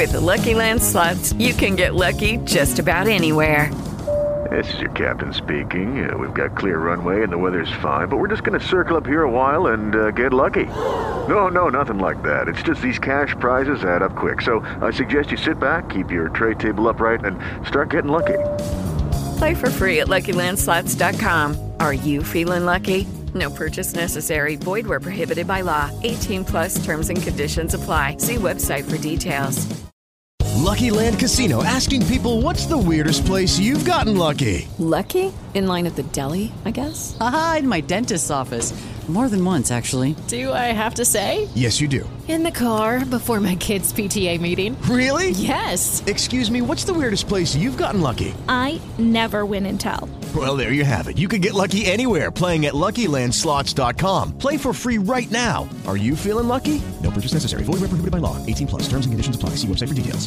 With the Lucky Land Slots, you can get lucky just about anywhere. This is your captain speaking. We've got clear runway and the weather's fine, but we're just going to circle up here a while and get lucky. No, nothing like that. It's just these cash prizes add up quick. So I suggest you sit back, keep your tray table upright, and start getting lucky. Play for free at LuckyLandSlots.com. Are you feeling lucky? No purchase necessary. Void where prohibited by law. 18 plus terms and conditions apply. See website for details. Lucky Land Casino, asking people, what's the weirdest place you've gotten lucky? Lucky? In line at the deli, I guess? Aha, in my dentist's office. More than once, actually. Do I have to say? Yes, you do. In the car before my kids' PTA meeting. Really? Yes. Excuse me, what's the weirdest place you've gotten lucky? I never win and tell. Well, there you have it. You can get lucky anywhere, playing at LuckyLandSlots.com. Play for free right now. Are you feeling lucky? No purchase necessary. Void where prohibited by law. 18 plus. Terms and conditions apply. See website for details.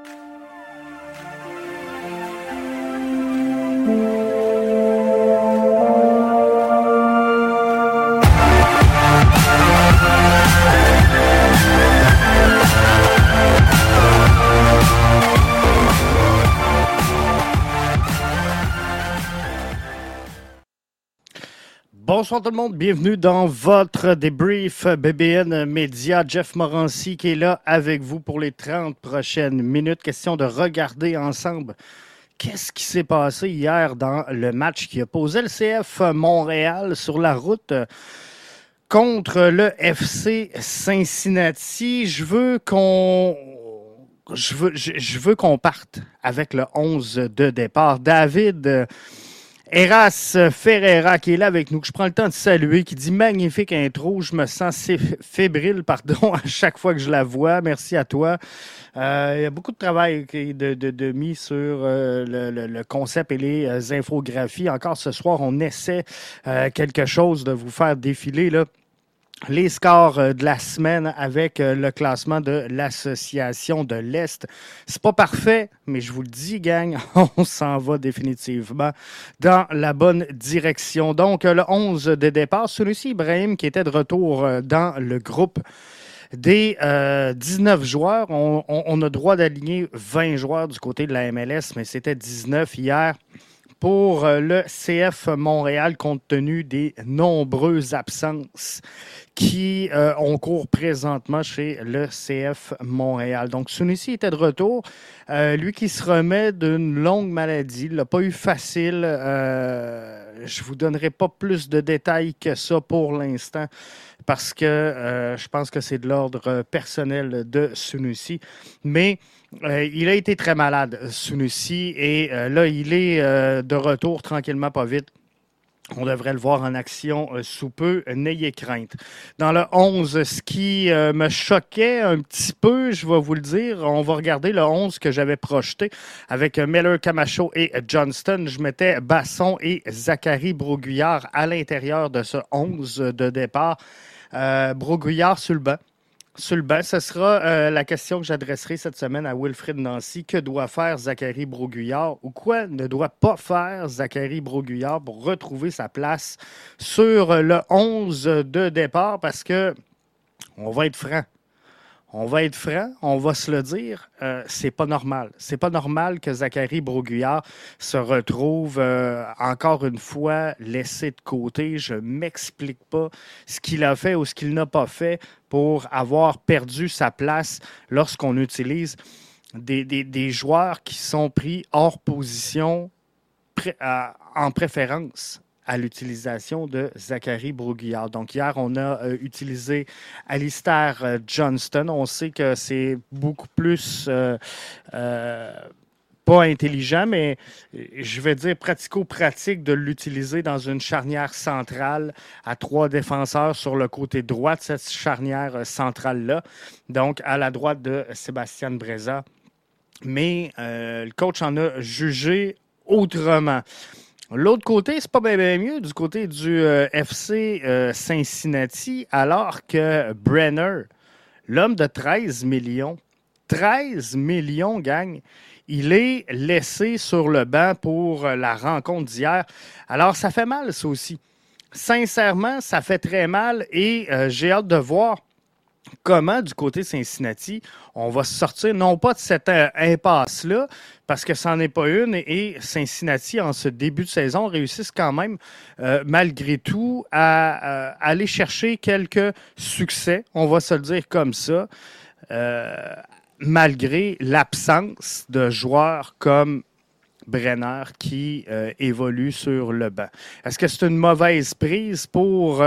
Bonsoir tout le monde, bienvenue dans votre débrief BBN Média. Jeff Morancy qui est là avec vous pour les 30 prochaines minutes. Question de regarder ensemble qu'est-ce qui s'est passé hier dans le match qui opposait le CF Montréal sur la route contre le FC Cincinnati. Je veux qu'on parte avec le 11 de départ. David Eras Ferreira qui est là avec nous, que je prends le temps de saluer, qui dit magnifique intro, je me sens fébrile, pardon, à chaque fois que je la vois. Merci à toi. Il y a beaucoup de travail de mis sur le concept et les infographies. Encore ce soir, on essaie quelque chose de vous faire défiler là. Les scores de la semaine avec le classement de l'Association de l'Est. C'est pas parfait, mais je vous le dis, gang, on s'en va définitivement dans la bonne direction. Donc, le 11 de départ, celui-ci, Ibrahim, qui était de retour dans le groupe des 19 joueurs. On a droit d'aligner 20 joueurs du côté de la MLS, mais c'était 19 hier pour le CF Montréal, compte tenu des nombreuses absences qui ont cours présentement chez le CF Montréal. Donc, Sunusi était de retour. Lui qui se remet d'une longue maladie. Il l'a pas eu facile. Je vous donnerai pas plus de détails que ça pour l'instant parce que je pense que c'est de l'ordre personnel de Sunusi. Mais il a été très malade, Sunusi, et là, il est de retour tranquillement, pas vite. On devrait le voir en action sous peu. N'ayez crainte. Dans le 11, ce qui me choquait un petit peu, je vais vous le dire, on va regarder le 11 que j'avais projeté avec Miller, Camacho et Johnston. Je mettais Basson et Zachary Broguillard à l'intérieur de ce 11 de départ. Broguillard sur le banc. Sur le banc, ce sera la question que j'adresserai cette semaine à Wilfrid Nancy. Que doit faire Zachary Broguillard ou quoi ne doit pas faire Zachary Broguillard pour retrouver sa place sur le 11 de départ? Parce que, on va être franc, on va se le dire, c'est pas normal. C'est pas normal que Zachary Broguillard se retrouve encore une fois laissé de côté. Je m'explique pas ce qu'il a fait ou ce qu'il n'a pas fait pour avoir perdu sa place lorsqu'on utilise des joueurs qui sont pris hors position en préférence à l'utilisation de Zachary Broguillard. Donc, hier, on a utilisé Alistair Johnston. On sait que c'est beaucoup plus pas intelligent, mais je vais dire pratico-pratique de l'utiliser dans une charnière centrale à 3 défenseurs sur le côté droit de cette charnière centrale-là. Donc, à la droite de Sébastien Breza. Mais le coach en a jugé autrement. L'autre côté, c'est pas bien mieux du côté du FC Cincinnati, alors que Brenner, l'homme de 13 millions, gang, il est laissé sur le banc pour la rencontre d'hier. Alors, ça fait mal, ça aussi. Sincèrement, ça fait très mal et j'ai hâte de voir comment, du côté Cincinnati, on va se sortir, non pas de cette impasse-là, parce que ça n'en est pas une, et Cincinnati, en ce début de saison, réussissent quand même, malgré tout, à aller chercher quelques succès, on va se le dire comme ça, malgré l'absence de joueurs comme Brenner qui évolue sur le banc. Est-ce que c'est une mauvaise prise pour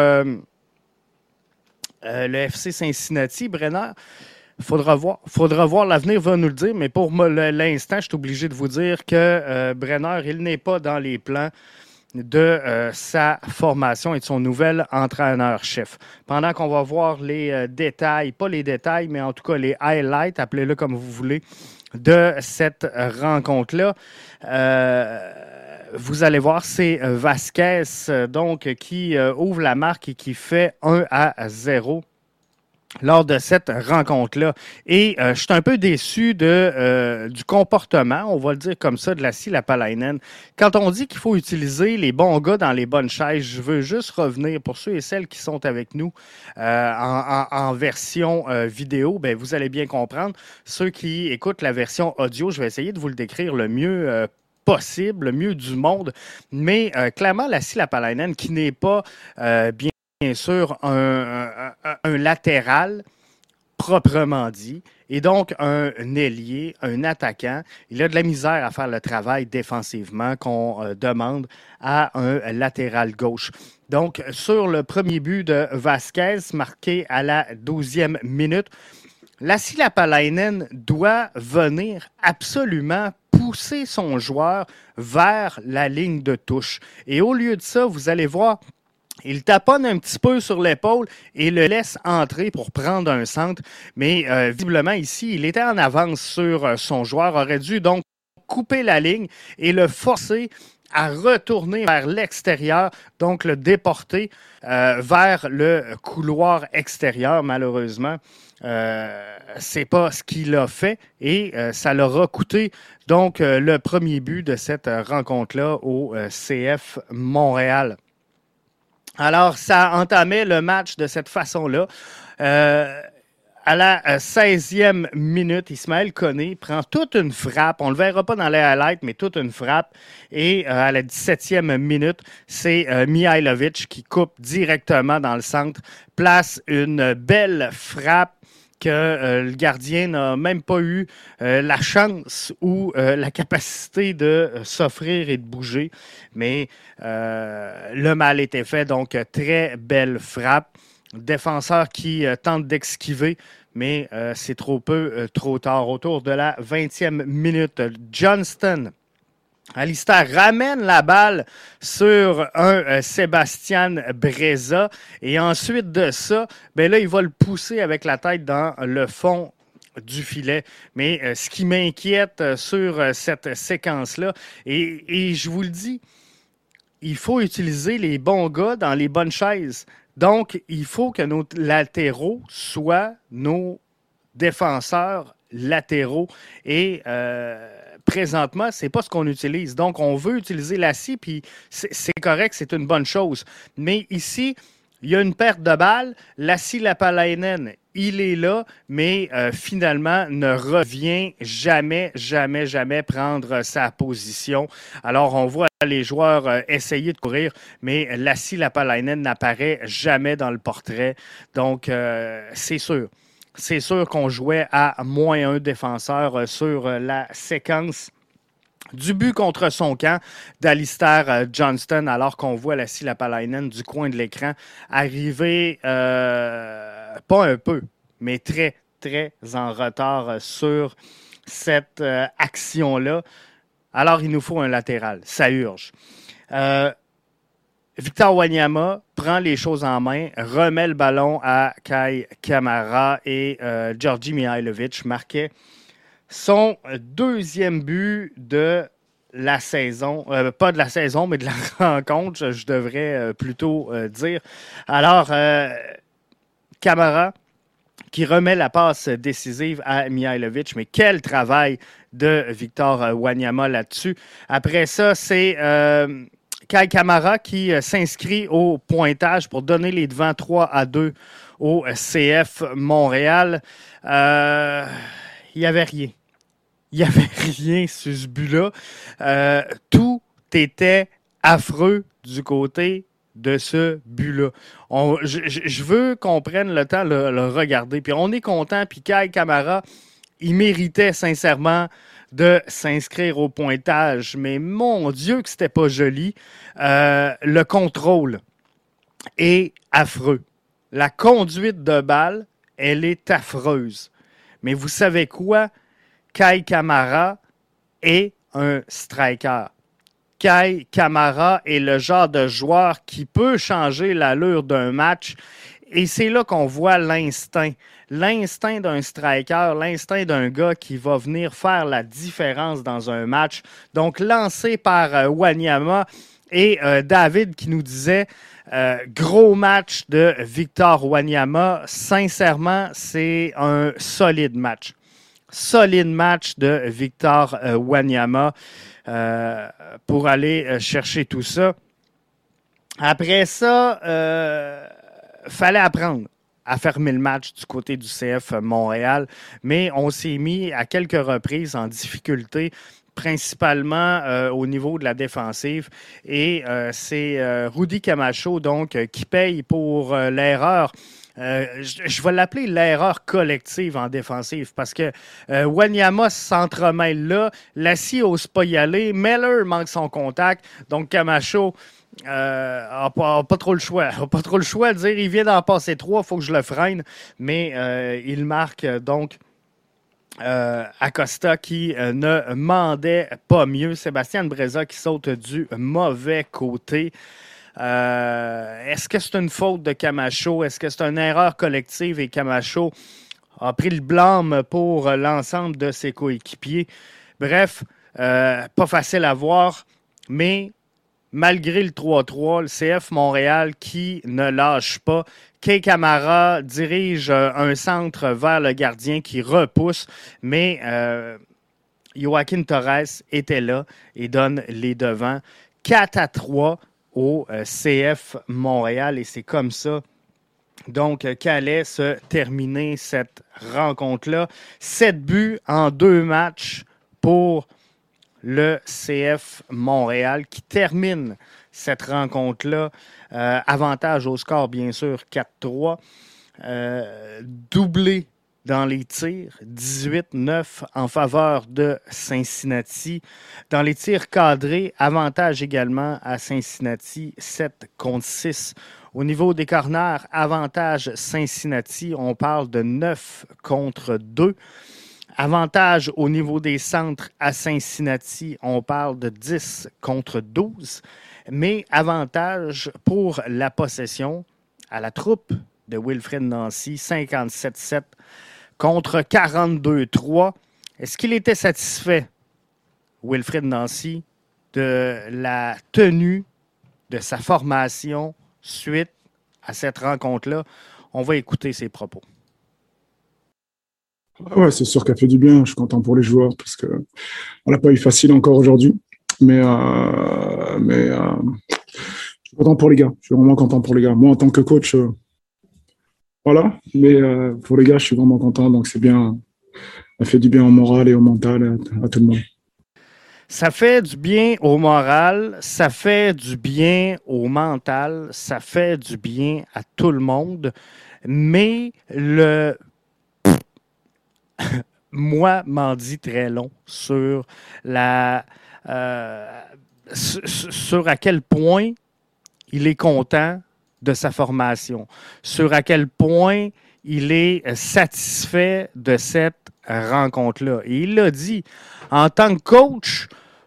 le FC Cincinnati, Brenner? Faudra voir. L'avenir va nous le dire, mais pour l'instant, je suis obligé de vous dire que Brenner, il n'est pas dans les plans de sa formation et de son nouvel entraîneur-chef. Pendant qu'on va voir les détails, pas les détails, mais en tout cas les highlights, appelez-le comme vous voulez, de cette rencontre-là, vous allez voir, c'est Vasquez donc, qui ouvre la marque et qui fait 1-0 lors de cette rencontre-là. Et je suis un peu déçu du comportement, on va le dire comme ça, de Lassi Lapalainen. Quand on dit qu'il faut utiliser les bons gars dans les bonnes chaises, je veux juste revenir pour ceux et celles qui sont avec nous en version vidéo, ben, vous allez bien comprendre. Ceux qui écoutent la version audio, je vais essayer de vous le décrire le mieux possible, le mieux du monde. Mais clairement, Lassi Lapalainen, qui n'est pas bien sûr un latéral proprement dit, et donc un ailier, un attaquant. Il a de la misère à faire le travail défensivement qu'on demande à un latéral gauche. Donc, sur le premier but de Vasquez, marqué à la 12e minute, Lassi Lapalainen doit venir absolument pousser son joueur vers la ligne de touche. Et au lieu de ça, vous allez voir, il taponne un petit peu sur l'épaule et le laisse entrer pour prendre un centre. Mais visiblement, ici, il était en avance sur son joueur, aurait dû donc couper la ligne et le forcer à retourner vers l'extérieur, donc le déporter vers le couloir extérieur, malheureusement. C'est pas ce qu'il a fait et ça leur a coûté donc le premier but de cette rencontre-là au CF Montréal. Alors, ça entamait le match de cette façon-là. À la 16e minute, Ismaël Koné prend toute une frappe. On ne le verra pas dans les highlights, mais toute une frappe. Et à la 17e minute, c'est Mihailovic qui coupe directement dans le centre, place une belle frappe que le gardien n'a même pas eu la chance ou la capacité de s'offrir et de bouger. Mais le mal était fait, donc très belle frappe. Défenseur qui tente d'esquiver, mais c'est trop tard. Autour de la 20e minute, Johnston, Alistair ramène la balle sur un Sébastien Breza et ensuite de ça, ben là, il va le pousser avec la tête dans le fond du filet. Mais ce qui m'inquiète sur cette séquence-là, et je vous le dis, il faut utiliser les bons gars dans les bonnes chaises. Donc, il faut que nos latéraux soient nos défenseurs latéraux et présentement, c'est pas ce qu'on utilise. Donc, on veut utiliser Lassi, puis c'est correct, c'est une bonne chose. Mais ici, il y a une perte de balle. Lassi Lapalainen, il est là, mais finalement ne revient jamais prendre sa position. Alors, on voit les joueurs essayer de courir, mais Lassi Lapalainen n'apparaît jamais dans le portrait. Donc, c'est sûr. C'est sûr qu'on jouait à moins un défenseur sur la séquence du but contre son camp d'Alistair Johnston, alors qu'on voit Lassi Lapalainen du coin de l'écran arriver pas un peu, mais très, très en retard sur cette action-là. Alors, il nous faut un latéral. Ça urge. Victor Wanyama prend les choses en main, remet le ballon à Kai Kamara et Georgi Mihailovic marquait son deuxième but de la saison. Pas de la saison, mais de la rencontre, je devrais plutôt dire. Alors, Kamara qui remet la passe décisive à Mihailovic, mais quel travail de Victor Wanyama là-dessus. Après ça, c'est Kyle Camara qui s'inscrit au pointage pour donner les devants 3-2 au CF Montréal. Il n'y avait rien. Il n'y avait rien sur ce but-là. Tout était affreux du côté de ce but-là. Je veux qu'on prenne le temps de le regarder. Puis on est content. Puis Kyle Camara, il méritait sincèrement de s'inscrire au pointage. Mais mon Dieu que c'était pas joli. Le contrôle est affreux. La conduite de balle, elle est affreuse. Mais vous savez quoi? Kyle Camara est un striker. Kyle Camara est le genre de joueur qui peut changer l'allure d'un match. Et c'est là qu'on voit l'instinct. L'instinct d'un striker, l'instinct d'un gars qui va venir faire la différence dans un match. Donc, lancé par Wanyama et David qui nous disait gros match de Victor Wanyama. Sincèrement, c'est un solide match. Solide match de Victor Wanyama pour aller chercher tout ça. Après ça, fallait apprendre à fermer le match du côté du CF Montréal, mais on s'est mis à quelques reprises en difficulté, principalement au niveau de la défensive. Et c'est Rudy Camacho donc, qui paye pour l'erreur. Je vais l'appeler l'erreur collective en défensive parce que Wanyama s'entremêle là, Lassie n'ose pas y aller, Meller manque son contact, donc Camacho n'a pas trop le choix. N'a pas trop le choix de dire il vient d'en passer 3, il faut que je le freine, mais il marque donc Acosta qui ne mandait pas mieux. Sébastien Breza qui saute du mauvais côté. Est-ce que c'est une faute de Camacho? Est-ce que c'est une erreur collective et Camacho a pris le blâme pour l'ensemble de ses coéquipiers? Bref, pas facile à voir, mais malgré le 3-3, le CF Montréal qui ne lâche pas. Kyle Camara dirige un centre vers le gardien qui repousse, mais Joaquin Torres était là et donne les devants 4-3 au CF Montréal et c'est comme ça donc qu'allait se terminer cette rencontre-là. 7 buts en 2 matchs pour le CF Montréal qui termine cette rencontre-là. Avantage au score, bien sûr, 4-3. Doublé dans les tirs, 18-9 en faveur de Cincinnati. Dans les tirs cadrés, avantage également à Cincinnati, 7-6. Au niveau des corners, avantage Cincinnati, on parle de 9-2. Avantage au niveau des centres à Cincinnati, on parle de 10-12. Mais avantage pour la possession à la troupe de Wilfred Nancy, 57-7 contre 42-3. Est-ce qu'il était satisfait, Wilfred Nancy, de la tenue de sa formation suite à cette rencontre-là? On va écouter ses propos. Ouais, c'est sûr qu'elle fait du bien. Je suis content pour les joueurs parce que on l'a pas eu facile encore aujourd'hui. Mais je suis content pour les gars. Je suis vraiment content pour les gars. Moi, en tant que coach, voilà. Mais pour les gars, je suis vraiment content. Donc, c'est bien. Ça fait du bien au moral et au mental à tout le monde. Ça fait du bien au moral, ça fait du bien au mental, ça fait du bien à tout le monde. Mais moi, m'en dit très long sur sur à quel point il est content de sa formation, sur à quel point il est satisfait de cette rencontre-là. Et il l'a dit, en tant que coach,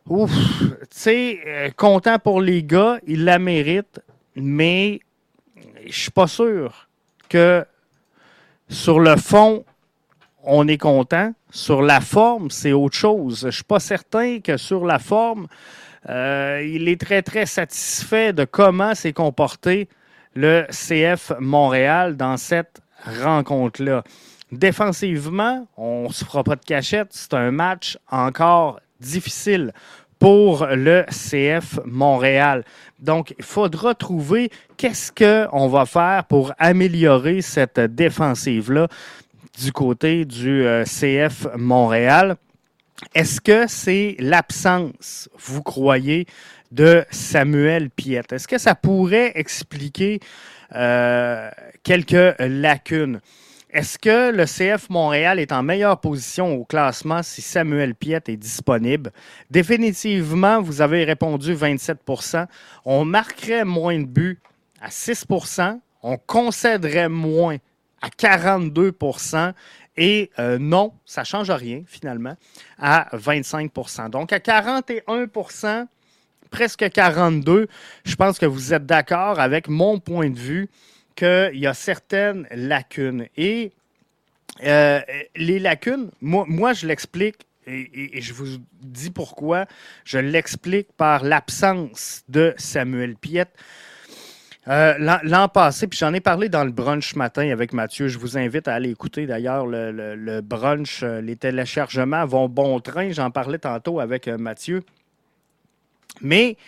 content pour les gars, il la mérite, mais je suis pas sûr que sur le fond, on est content. Sur la forme, c'est autre chose. Je ne suis pas certain que sur la forme, il est très, très satisfait de comment s'est comporté le CF Montréal dans cette rencontre-là. Défensivement, on ne se fera pas de cachette. C'est un match encore difficile pour le CF Montréal. Donc, il faudra trouver qu'est-ce qu'on va faire pour améliorer cette défensive-là du côté du CF Montréal. Est-ce que c'est l'absence, vous croyez, de Samuel Piette? Est-ce que ça pourrait expliquer quelques lacunes? Est-ce que le CF Montréal est en meilleure position au classement si Samuel Piette est disponible? Définitivement, vous avez répondu 27 %. On marquerait moins de buts à 6 %. On concéderait moins à 42 % et non, ça ne change rien finalement, à 25 %. Donc à 41 %, presque 42 %, je pense que vous êtes d'accord avec mon point de vue qu'il y a certaines lacunes. Et les lacunes, moi je l'explique, et je vous dis pourquoi, je l'explique par l'absence de Samuel Piette. L'an passé, puis j'en ai parlé dans le brunch matin avec Mathieu, je vous invite à aller écouter d'ailleurs le brunch, les téléchargements vont bon train, j'en parlais tantôt avec Mathieu. Mais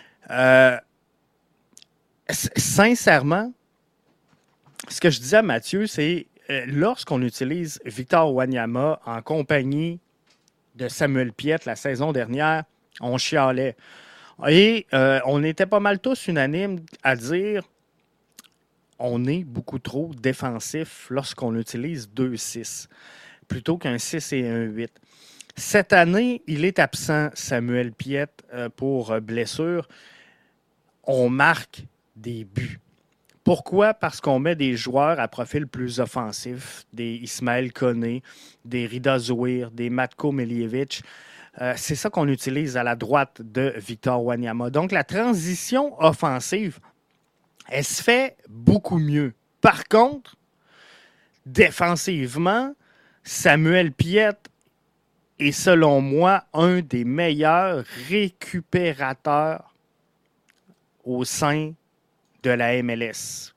sincèrement, ce que je disais à Mathieu, c'est lorsqu'on utilise Victor Wanyama en compagnie de Samuel Piette la saison dernière, on chialait. Et on était pas mal tous unanimes à dire on est beaucoup trop défensif lorsqu'on utilise 2-6 plutôt qu'un 6 et un 8. Cette année, il est absent, Samuel Piette, pour blessure. On marque des buts. Pourquoi? Parce qu'on met des joueurs à profil plus offensif, des Ismaël Koné, des Rida Zouhir, des Matko Miljevic. C'est ça qu'on utilise à la droite de Victor Wanyama. Donc, la transition offensive, elle se fait beaucoup mieux. Par contre, défensivement, Samuel Piette est, selon moi, un des meilleurs récupérateurs au sein de la MLS.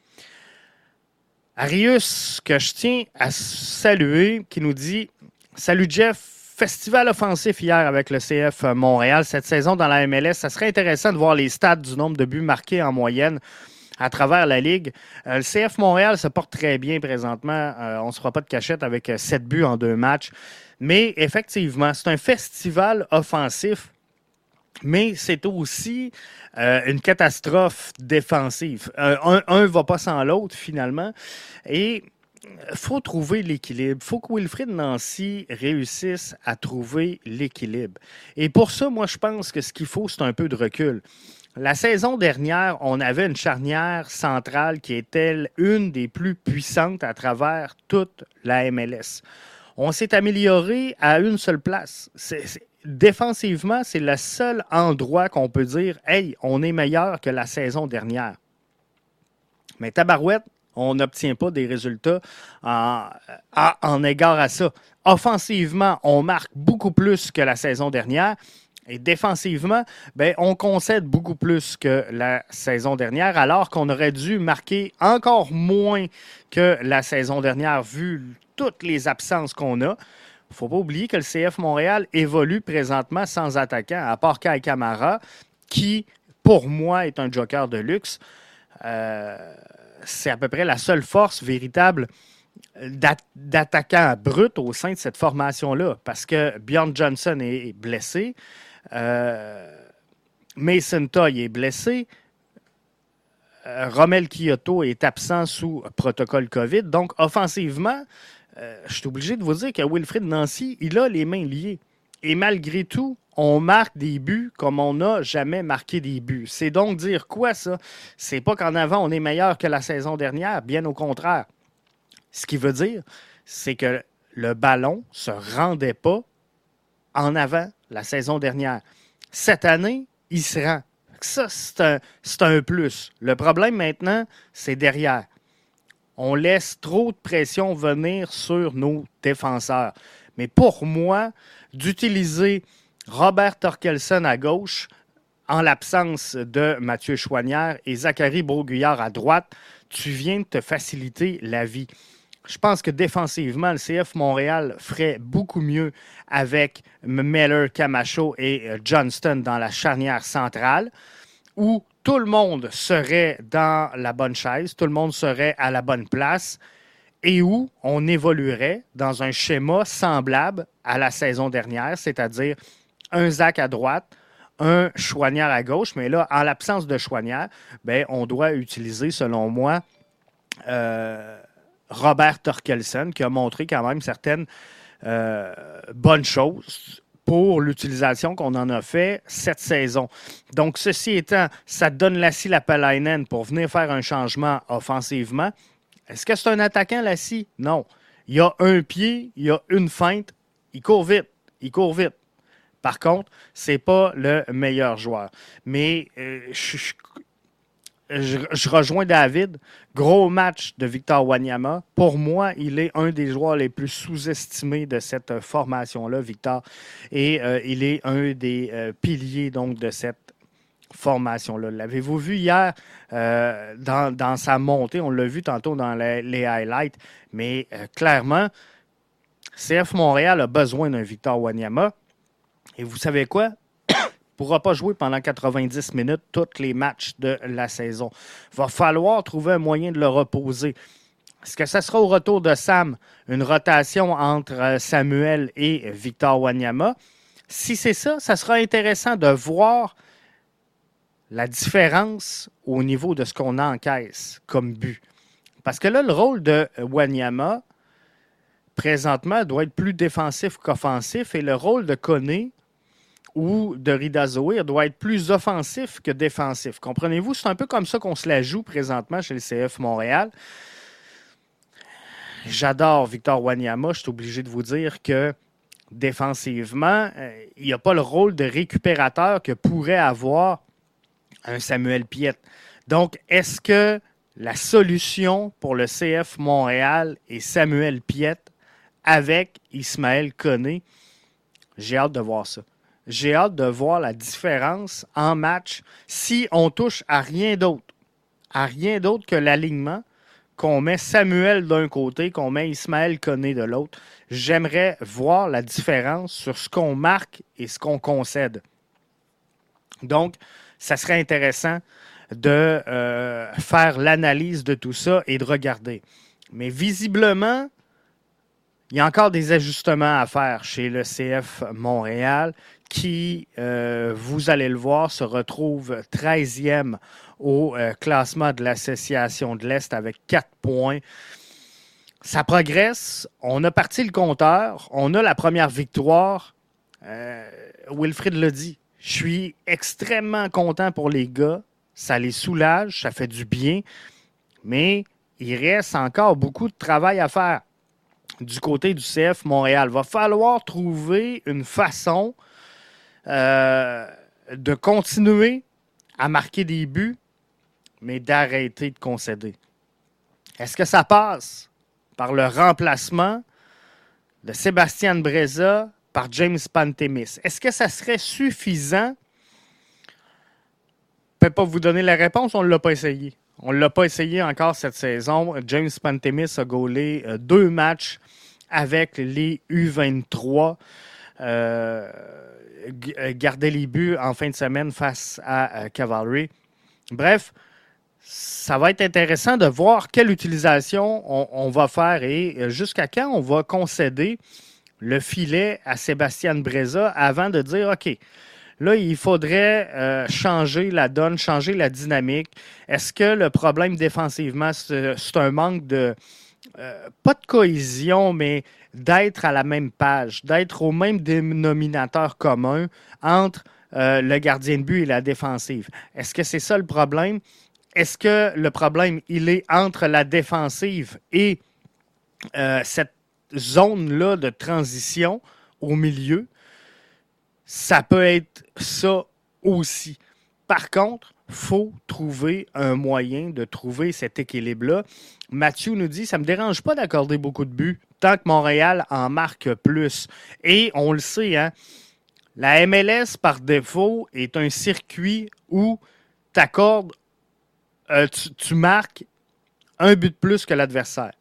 Arius, que je tiens à saluer, qui nous dit « Salut Jeff, festival offensif hier avec le CF Montréal. Cette saison dans la MLS, ça serait intéressant de voir les stats du nombre de buts marqués en moyenne à travers la Ligue. Le CF Montréal se porte très bien présentement. On ne se fera pas de cachette avec 7 buts en 2 matchs. Mais effectivement, c'est un festival offensif, mais c'est aussi une catastrophe défensive. Un ne va pas sans l'autre, finalement. Et il faut trouver l'équilibre. Il faut que Wilfried Nancy réussisse à trouver l'équilibre. Et pour ça, moi, je pense que ce qu'il faut, c'est un peu de recul. La saison dernière, on avait une charnière centrale qui était une des plus puissantes à travers toute la MLS. On s'est amélioré à une seule place. Défensivement, c'est le seul endroit qu'on peut dire « Hey, on est meilleur que la saison dernière ». Mais tabarouette, on n'obtient pas des résultats en égard à ça. Offensivement, on marque beaucoup plus que la saison dernière. Et défensivement, on concède beaucoup plus que la saison dernière, alors qu'on aurait dû marquer encore moins que la saison dernière, vu toutes les absences qu'on a. Il ne faut pas oublier que le CF Montréal évolue présentement sans attaquant, à part Kai Kamara, qui, pour moi, est un joker de luxe. C'est à peu près la seule force véritable d'attaquant brut au sein de cette formation-là, parce que Bjorn Johnson est blessé, Mason Toye est blessé, Romel Kyoto est absent sous protocole COVID. Donc, offensivement, je suis obligé de vous dire que Wilfried Nancy, il a les mains liées. Et malgré tout, on marque des buts comme on n'a jamais marqué des buts. C'est donc dire quoi, ça? C'est pas qu'en avant, on est meilleur que la saison dernière, bien au contraire. Ce qui veut dire, c'est que le ballon ne se rendait pas en avant la saison dernière. Cette année, il se rend. Ça, c'est un plus. Le problème maintenant, c'est derrière. On laisse trop de pression venir sur nos défenseurs. Mais pour moi, d'utiliser Robert Torkelson à gauche, en l'absence de Mathieu Choinière et Zachary Broguillard à droite, tu viens de te faciliter la vie. Je pense que défensivement, le CF Montréal ferait beaucoup mieux avec Miller, Camacho et Johnston dans la charnière centrale, où tout le monde serait dans la bonne chaise, tout le monde serait à la bonne place, et où on évoluerait dans un schéma semblable à la saison dernière, c'est-à-dire un Zach à droite, un Chouanière à gauche, mais là, en l'absence de Chouanière, ben, on doit utiliser, selon moi, Robert Torkelson, qui a montré quand même certaines bonnes choses pour l'utilisation qu'on en a fait cette saison. Donc, ceci étant, ça donne Lassi Lapalainen pour venir faire un changement offensivement. Est-ce que c'est un attaquant, Lassi? Non. Il a un pied, il a une feinte, il court vite. Par contre, c'est pas le meilleur joueur. Mais je rejoins David. Gros match de Victor Wanyama. Pour moi, il est un des joueurs les plus sous-estimés de cette formation-là, Victor. Et il est un des piliers donc, de cette formation-là. L'avez-vous vu hier dans sa montée? On l'a vu tantôt dans les highlights. Mais clairement, CF Montréal a besoin d'un Victor Wanyama. Et vous savez quoi? Il ne pourra pas jouer pendant 90 minutes tous les matchs de la saison. Il va falloir trouver un moyen de le reposer. Est-ce que ça sera au retour de Sam, une rotation entre Samuel et Victor Wanyama? Si c'est ça, ça sera intéressant de voir la différence au niveau de ce qu'on encaisse comme but. Parce que là, le rôle de Wanyama, présentement, doit être plus défensif qu'offensif et le rôle de Koné ou de Rida Zouhir doit être plus offensif que défensif. Comprenez-vous? C'est un peu comme ça qu'on se la joue présentement chez le CF Montréal. J'adore Victor Wanyama. Je suis obligé de vous dire que défensivement, il n'y a pas le rôle de récupérateur que pourrait avoir un Samuel Piette. Donc, est-ce que la solution pour le CF Montréal est Samuel Piette avec Ismaël Koné? J'ai hâte de voir ça. J'ai hâte de voir la différence en match si on touche à rien d'autre que l'alignement, qu'on met Samuel d'un côté, qu'on met Ismaël Koné de l'autre. J'aimerais voir la différence sur ce qu'on marque et ce qu'on concède. Donc, ça serait intéressant de faire l'analyse de tout ça et de regarder. Mais visiblement, il y a encore des ajustements à faire chez le CF Montréal qui, vous allez le voir, se retrouve 13e au classement de l'Association de l'Est avec 4 points. Ça progresse. On a parti le compteur. On a la première victoire. Wilfrid l'a dit. Je suis extrêmement content pour les gars. Ça les soulage, ça fait du bien. Mais il reste encore beaucoup de travail à faire du côté du CF Montréal. Il va falloir trouver une façon de continuer à marquer des buts, mais d'arrêter de concéder. Est-ce que ça passe par le remplacement de Sébastien Breza par James Pantemis? Est-ce que ça serait suffisant? Je ne peux pas vous donner la réponse, on ne l'a pas essayé. On ne l'a pas essayé encore cette saison. James Pantemis a gaulé 2 matchs avec les U23. Gardait les buts en fin de semaine face à Cavalry. Bref, ça va être intéressant de voir quelle utilisation on va faire et jusqu'à quand on va concéder le filet à Sébastien Breza avant de dire, OK, là, il faudrait changer la donne, changer la dynamique. Est-ce que le problème défensivement, c'est un manque de, pas de cohésion, mais d'être à la même page, d'être au même dénominateur commun entre le gardien de but et la défensive? Est-ce que c'est ça le problème? Est-ce que le problème, il est entre la défensive et cette zone-là de transition au milieu? Ça peut être ça aussi. Par contre, il faut trouver un moyen de trouver cet équilibre-là. Mathieu nous dit, ça ne me dérange pas d'accorder beaucoup de buts tant que Montréal en marque plus. Et on le sait, hein, la MLS, par défaut, est un circuit où tu marques un but de plus que l'adversaire.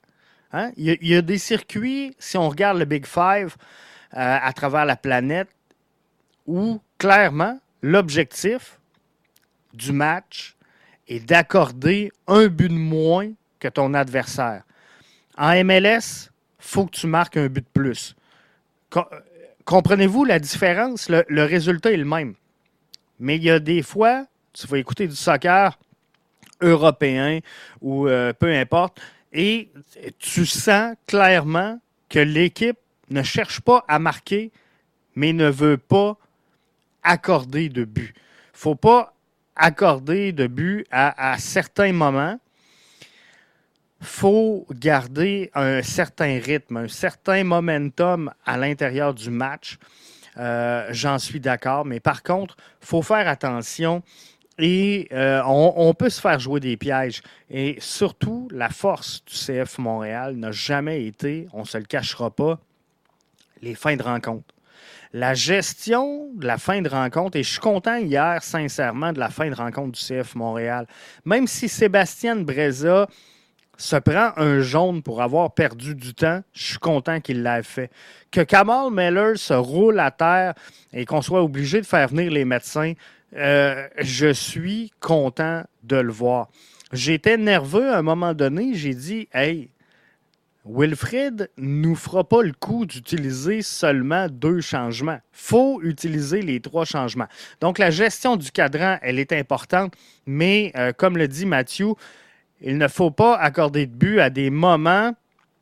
Hein? Il y a des circuits, si on regarde le Big Five à travers la planète, où clairement, l'objectif du match est d'accorder un but de moins que ton adversaire. En MLS, il faut que tu marques un but de plus. Comprenez-vous la différence? Le résultat est le même. Mais il y a des fois, tu vas écouter du soccer européen ou peu importe, et tu sens clairement que l'équipe ne cherche pas à marquer, mais ne veut pas accorder de but. Il ne faut pas accorder de but à certains moments. Il faut garder un certain rythme, un certain momentum à l'intérieur du match. J'en suis d'accord, mais par contre, il faut faire attention et on peut se faire jouer des pièges. Et surtout, la force du CF Montréal n'a jamais été, on ne se le cachera pas, les fins de rencontre. La gestion de la fin de rencontre, et je suis content hier, sincèrement, de la fin de rencontre du CF Montréal. Même si Sébastien Breza se prend un jaune pour avoir perdu du temps, je suis content qu'il l'ait fait. Que Kamal Miller se roule à terre et qu'on soit obligé de faire venir les médecins, je suis content de le voir. J'étais nerveux à un moment donné, j'ai dit « Hey, Wilfrid nous fera pas le coup d'utiliser seulement 2 changements. Il faut utiliser les 3 changements. » Donc, la gestion du cadran, elle est importante, mais comme le dit Mathieu, il ne faut pas accorder de but à des moments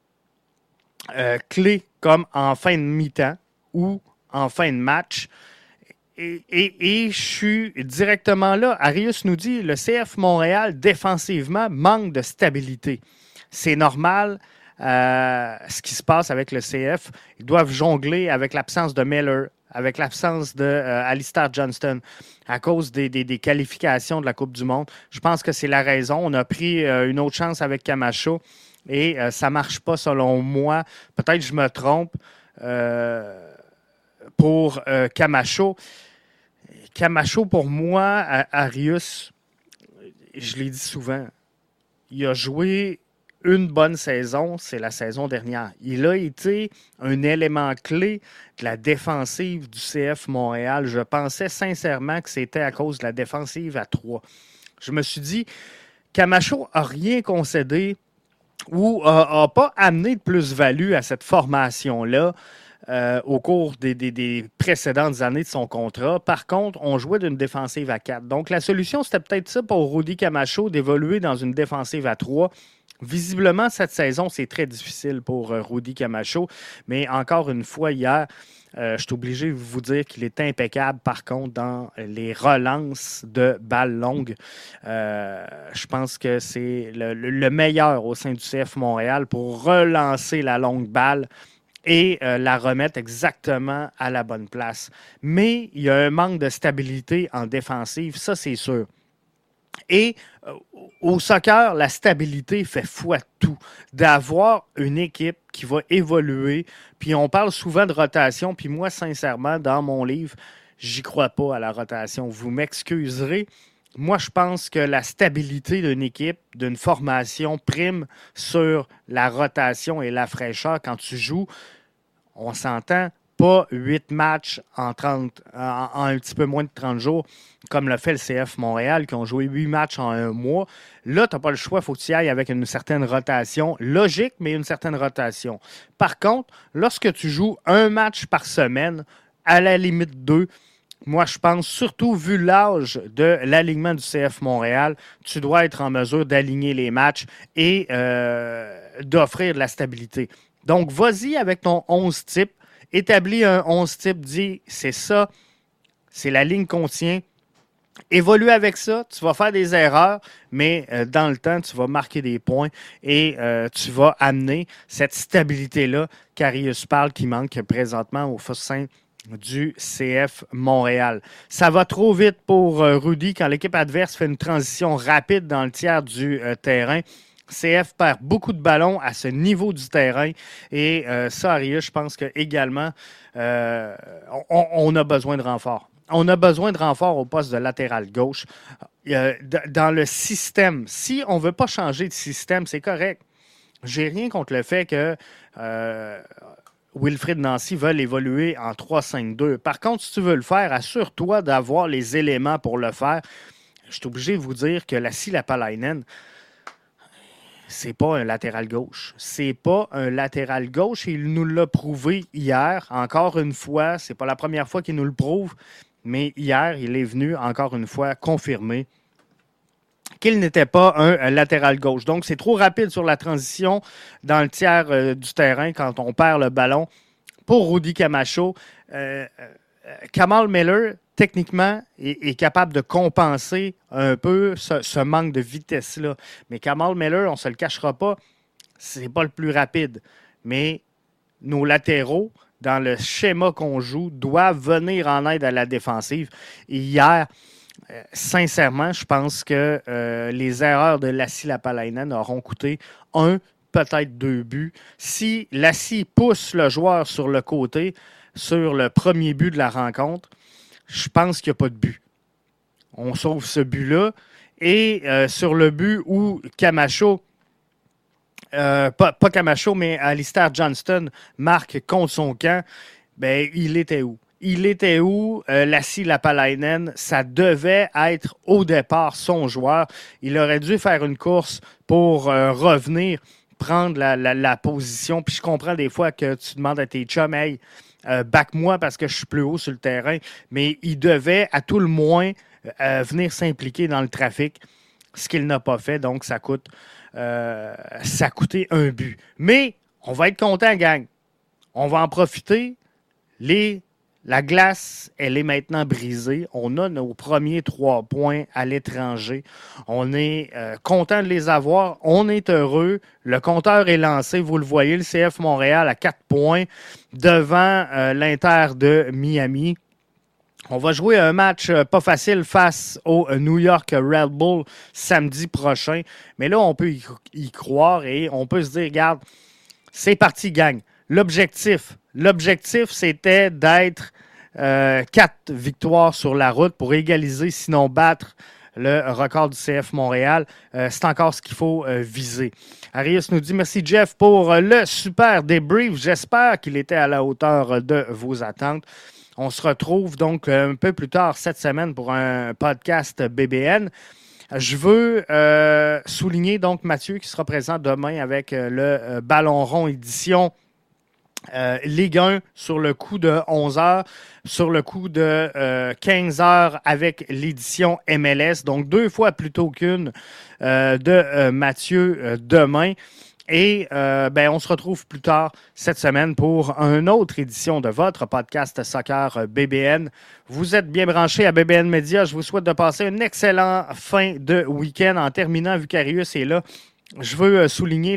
clés comme en fin de mi-temps ou en fin de match. Et je suis directement là. Arius nous dit, le CF Montréal, défensivement, manque de stabilité. C'est normal. Ce qui se passe avec le CF, ils doivent jongler avec l'absence de Miller, avec l'absence d'Alistair Johnston à cause des qualifications de la Coupe du Monde. Je pense que c'est la raison. On a pris une autre chance avec Camacho et ça ne marche pas selon moi. Peut-être que je me trompe pour Camacho. Camacho, pour moi, Arius, je l'ai dit souvent, il a joué une bonne saison, c'est la saison dernière. Il a été un élément clé de la défensive du CF Montréal. Je pensais sincèrement que c'était à cause de la défensive à 3. Je me suis dit, Camacho n'a rien concédé ou n'a pas amené de plus-value à cette formation-là au cours des précédentes années de son contrat. Par contre, on jouait d'une défensive à 4. Donc, la solution, c'était peut-être ça pour Rudy Camacho, d'évoluer dans une défensive à 3. Visiblement, cette saison, c'est très difficile pour Rudy Camacho. Mais encore une fois, hier, je suis obligé de vous dire qu'il est impeccable, par contre, dans les relances de balles longues. Je pense que c'est le meilleur au sein du CF Montréal pour relancer la longue balle et la remettre exactement à la bonne place. Mais il y a un manque de stabilité en défensive, ça c'est sûr. Et au soccer, la stabilité fait foi de tout. D'avoir une équipe qui va évoluer, puis on parle souvent de rotation, puis moi, sincèrement, dans mon livre, j'y crois pas à la rotation. Vous m'excuserez. Moi, je pense que la stabilité d'une équipe, d'une formation, prime sur la rotation et la fraîcheur. Quand tu joues, on s'entend, pas 8 matchs en un petit peu moins de 30 jours, comme l'a fait le CF Montréal, qui ont joué 8 matchs en un mois. Là, tu n'as pas le choix, il faut que tu y ailles avec une certaine rotation. Logique, mais une certaine rotation. Par contre, lorsque tu joues un match par semaine, à la limite 2, moi, je pense, surtout vu l'âge de l'alignement du CF Montréal, tu dois être en mesure d'aligner les matchs et d'offrir de la stabilité. Donc, vas-y avec ton 11 type. Établis un 11 type, dis c'est ça, c'est la ligne qu'on tient. Évolue avec ça, tu vas faire des erreurs, mais dans le temps, tu vas marquer des points et tu vas amener cette stabilité-là qu'Arius parle qui manque présentement au sein du CF Montréal. Ça va trop vite pour Rudy quand l'équipe adverse fait une transition rapide dans le tiers du terrain. CF perd beaucoup de ballons à ce niveau du terrain et ça, Arius, je pense qu'également, on a besoin de renfort. On a besoin de renfort au poste de latéral gauche. Dans le système, si on ne veut pas changer de système, c'est correct. J'ai rien contre le fait que Wilfried Nancy veulent évoluer en 3-5-2. Par contre, si tu veux le faire, assure-toi d'avoir les éléments pour le faire. Je suis obligé de vous dire que Lassi Lapalainen, c'est pas un latéral gauche. C'est pas un latéral gauche. Il nous l'a prouvé hier. Encore une fois, c'est pas la première fois qu'il nous le prouve, mais hier, il est venu encore une fois confirmer qu'il n'était pas un latéral gauche. Donc, c'est trop rapide sur la transition dans le tiers du terrain quand on perd le ballon. Pour Rudy Camacho, Kamal Miller, techniquement, est capable de compenser un peu ce manque de vitesse-là. Mais Kamal Miller, on ne se le cachera pas, c'est pas le plus rapide. Mais nos latéraux, dans le schéma qu'on joue, doivent venir en aide à la défensive. Et hier, sincèrement, je pense que les erreurs de Lassi Lapalainen auront coûté peut-être 2 buts. Si Lassi pousse le joueur sur le côté, sur le premier but de la rencontre, je pense qu'il n'y a pas de but. On sauve ce but-là. Et sur le but où Camacho, pas Camacho, mais Alistair Johnston marque contre son camp, ben, il était où? Il était où, Lassi Lapalainen? Ça devait être au départ son joueur. Il aurait dû faire une course pour revenir, prendre la position. Puis je comprends des fois que tu demandes à tes chums, hey, back-moi parce que je suis plus haut sur le terrain. Mais il devait, à tout le moins, venir s'impliquer dans le trafic, ce qu'il n'a pas fait. Donc, ça a coûté un but. Mais on va être content, gang. On va en profiter. La glace, elle est maintenant brisée. On a nos premiers 3 points à l'étranger. On est content de les avoir. On est heureux. Le compteur est lancé. Vous le voyez, le CF Montréal à 4 points devant l'Inter de Miami. On va jouer un match pas facile face au New York Red Bull samedi prochain. Mais là, on peut y croire et on peut se dire, regarde, c'est parti, gang. L'objectif, c'était d'être 4 victoires sur la route pour égaliser, sinon battre le record du CF Montréal. C'est encore ce qu'il faut viser. Arius nous dit, merci Jeff pour le super débrief. J'espère qu'il était à la hauteur de vos attentes. On se retrouve donc un peu plus tard cette semaine pour un podcast BBN. Je veux souligner donc Mathieu qui sera présent demain avec le Ballon rond édition Ligue 1 sur le coup de 11h, sur le coup de 15h avec l'édition MLS. Donc 2 fois plus tôt qu'une de Mathieu demain. Et on se retrouve plus tard cette semaine pour une autre édition de votre podcast Soccer BBN. Vous êtes bien branchés à BBN Media. Je vous souhaite de passer une excellente fin de week-end. En terminant, vu qu'Arius est là, je veux souligner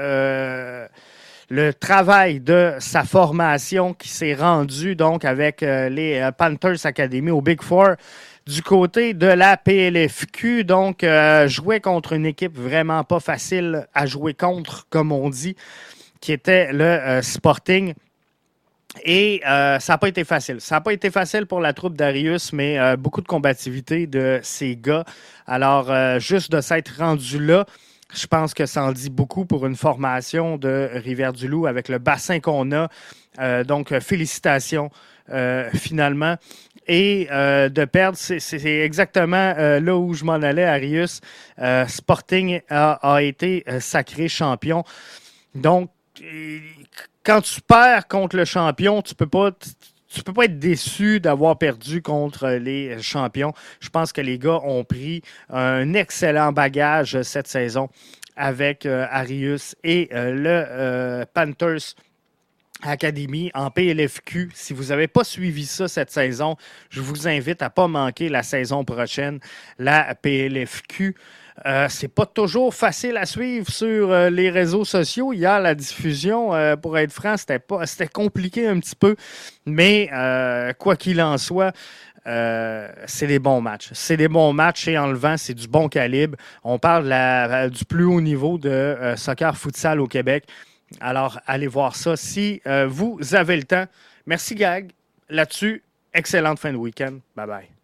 le travail de sa formation qui s'est rendu donc avec les Panthers Academy au Big Four du côté de la PLFQ. Donc, jouait contre une équipe vraiment pas facile à jouer contre, comme on dit, qui était le Sporting. Et ça n'a pas été facile. Ça n'a pas été facile pour la troupe d'Arius, mais beaucoup de combativité de ces gars. Alors, juste de s'être rendu là, je pense que ça en dit beaucoup pour une formation de Rivière-du-Loup avec le bassin qu'on a. Donc, félicitations finalement. Et de perdre, c'est exactement là où je m'en allais, Arius. Sporting a été sacré champion. Donc, quand tu perds contre le champion, tu peux pas être déçu d'avoir perdu contre les champions. Je pense que les gars ont pris un excellent bagage cette saison avec Arius et le Panthers Academy en PLFQ. Si vous n'avez pas suivi ça cette saison, je vous invite à ne pas manquer la saison prochaine, la PLFQ. C'est pas toujours facile à suivre sur les réseaux sociaux. Hier, la diffusion, pour être franc, c'était compliqué un petit peu. Mais quoi qu'il en soit, c'est des bons matchs. C'est des bons matchs et en le vent, c'est du bon calibre. On parle du plus haut niveau de soccer futsal au Québec. Alors, allez voir ça si vous avez le temps. Merci, Gag. Là-dessus, excellente fin de week-end. Bye-bye.